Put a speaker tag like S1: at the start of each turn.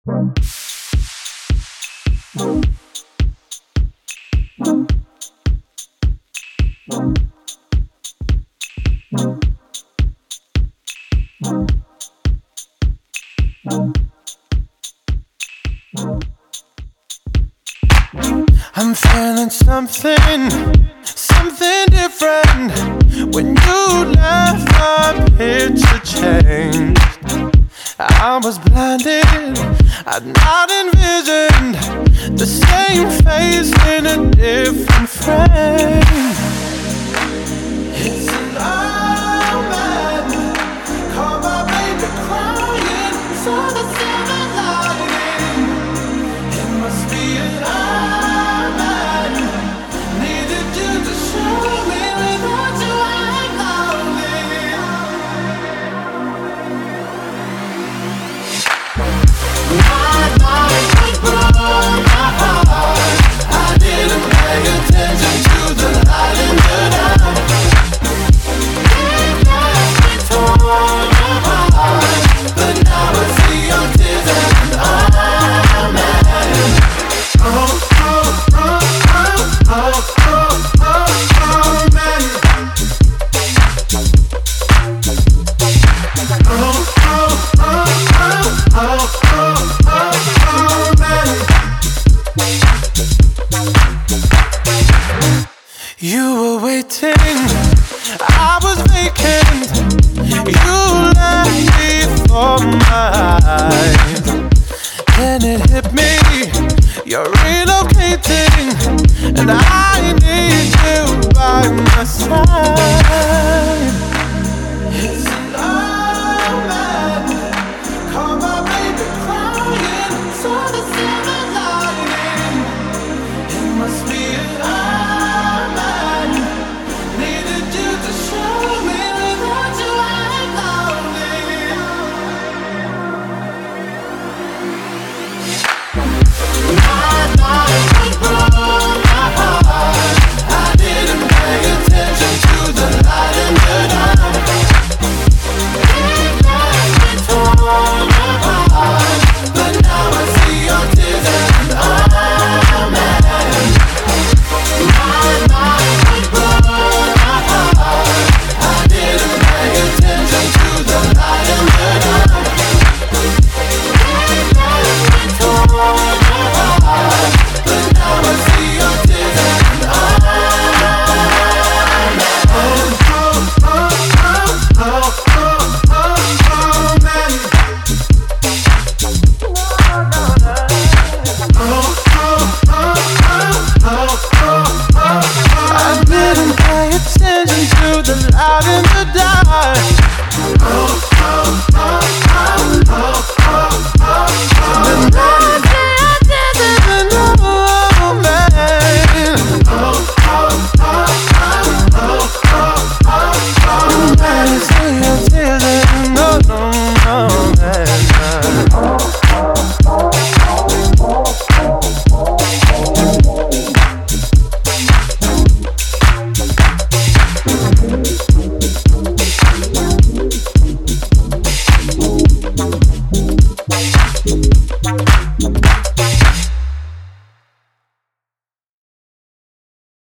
S1: I'm feeling something different. When you left, my picture changed. I was blinded, I'd not envisioned the same face in a different frame. It's an omen, call my baby crying, saw the silver lining. It must be an omen, needed you to show me without you I'm lonely. My life was broken, my heart, I didn't pay attention to the light in the dark. It left me torn apart, but now I see your tears and I'm mad. Oh, oh, oh, oh, oh, oh, oh, oh, man. Oh, oh, oh, oh, oh, oh, oh, man. You were waiting, I was vacant. You left before my eyes. Then it hit me, you're relocating, and I need you by my side.